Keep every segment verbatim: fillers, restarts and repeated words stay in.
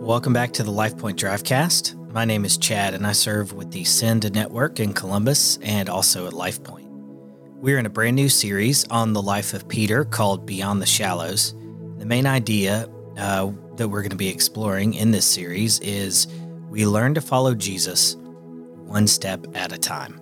Welcome back to the LifePoint Drivecast. My name is Chad, and I serve with the Send Network in Columbus and also at LifePoint. We're in a brand new series on the life of Peter called Beyond the Shallows. The main idea uh, that we're going to be exploring in this series is we learn to follow Jesus one step at a time.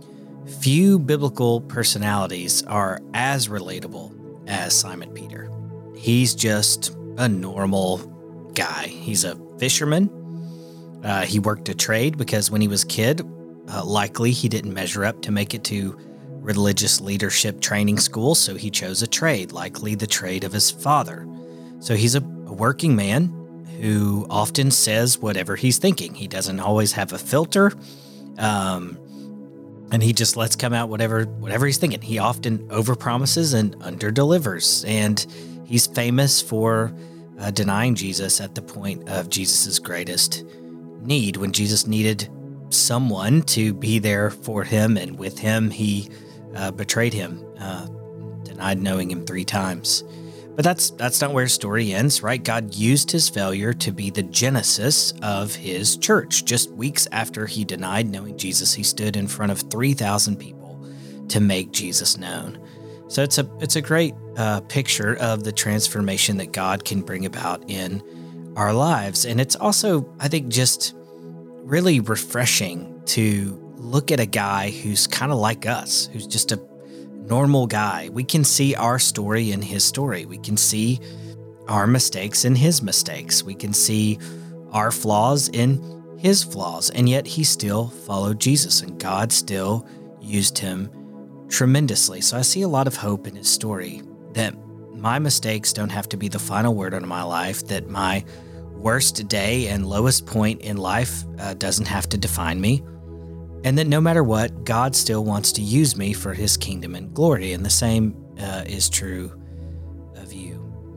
Few biblical personalities are as relatable as Simon Peter. He's just a normal guy. He's a fisherman. Uh, he worked a trade because when he was a kid, uh, likely he didn't measure up to make it to religious leadership training school, so he chose a trade, likely the trade of his father. So he's a, a working man who often says whatever he's thinking. He doesn't always have a filter, um, and he just lets come out whatever whatever he's thinking. He often overpromises and underdelivers, and he's famous for Uh, denying Jesus at the point of Jesus's greatest need. When Jesus needed someone to be there for him and with him, he uh, betrayed him, uh, denied knowing him three times. But that's that's not where his story ends, right? God used his failure to be the genesis of his church. Just weeks after he denied knowing Jesus, he stood in front of three thousand people to make Jesus known. So it's a it's a great uh, picture of the transformation that God can bring about in our lives. And it's also, I think, just really refreshing to look at a guy who's kind of like us, who's just a normal guy. We can see our story in his story. We can see our mistakes in his mistakes. We can see our flaws in his flaws. And yet he still followed Jesus, and God still used him tremendously. So I see a lot of hope in his story, that my mistakes don't have to be the final word on my life, that my worst day and lowest point in life uh, doesn't have to define me, and that no matter what, God still wants to use me for his kingdom and glory. And the same uh, is true of you.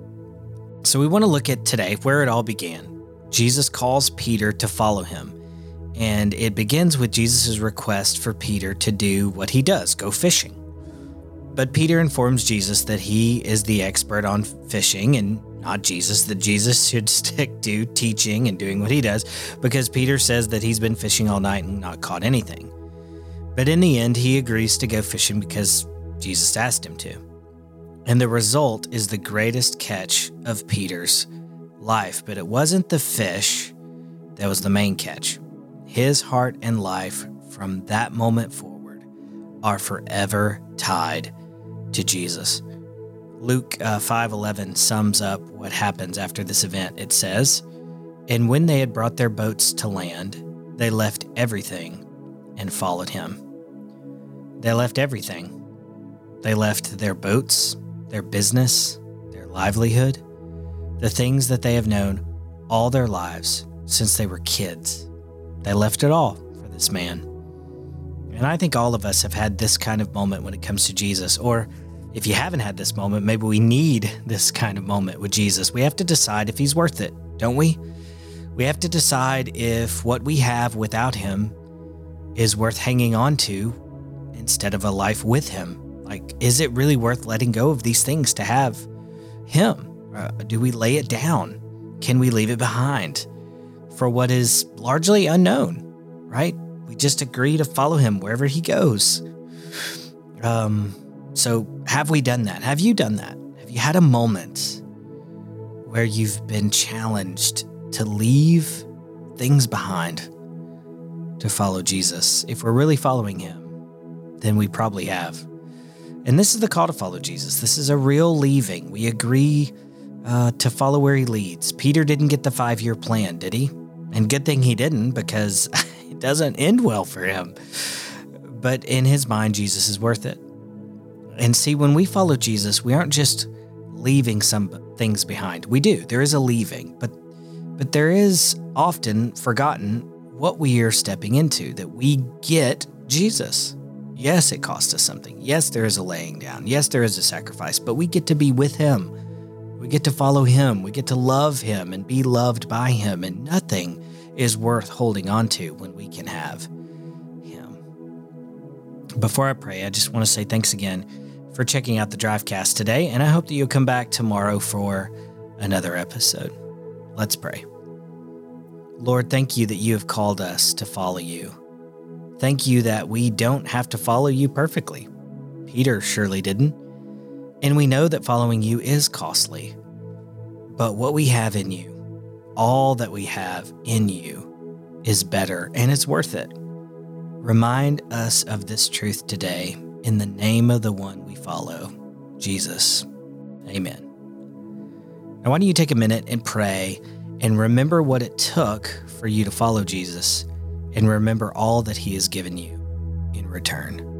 So we want to look at today where it all began. Jesus calls Peter to follow him. And it begins with Jesus' request for Peter to do what he does, go fishing. But Peter informs Jesus that he is the expert on fishing, and not Jesus, that Jesus should stick to teaching and doing what he does, because Peter says that he's been fishing all night and not caught anything. But in the end, he agrees to go fishing because Jesus asked him to. And the result is the greatest catch of Peter's life. But it wasn't the fish that was the main catch. His heart and life from that moment forward are forever tied to Jesus. Luke uh, five eleven sums up what happens after this event. It says, "And when they had brought their boats to land, they left everything and followed him." They left everything. They left their boats, their business, their livelihood, the things that they have known all their lives since they were kids. They left it all for this man. And I think all of us have had this kind of moment when it comes to Jesus. Or if you haven't had this moment, maybe we need this kind of moment with Jesus. We have to decide if he's worth it, don't we? We have to decide if what we have without him is worth hanging on to instead of a life with him. Like, is it really worth letting go of these things to have him? Uh, do we lay it down? Can we leave it behind for what is largely unknown, right? We just agree to follow him wherever he goes. Um, so have we done that? Have you done that? Have you had a moment where you've been challenged to leave things behind to follow Jesus? If we're really following him, then we probably have. And this is the call to follow Jesus. This is a real leaving. We agree uh, to follow where he leads. Peter didn't get the five-year plan, did he? And good thing he didn't, because it doesn't end well for him. But in his mind, Jesus is worth it. And see, when we follow Jesus, we aren't just leaving some things behind. We do. There is a leaving. But but there is often forgotten what we are stepping into, that we get Jesus. Yes, it costs us something. Yes, there is a laying down. Yes, there is a sacrifice. But we get to be with him. We get to follow him. We get to love him and be loved by him. And nothing is worth holding on to when we can have him. Before I pray, I just want to say thanks again for checking out the Drivecast today, and I hope that you'll come back tomorrow for another episode. Let's pray. Lord, thank you that you have called us to follow you. Thank you that we don't have to follow you perfectly. Peter surely didn't. And we know that following you is costly. But what we have in you, all that we have in you, is better and it's worth it. Remind us of this truth today in the name of the one we follow, Jesus. Amen. Now, why don't you take a minute and pray and remember what it took for you to follow Jesus and remember all that he has given you in return.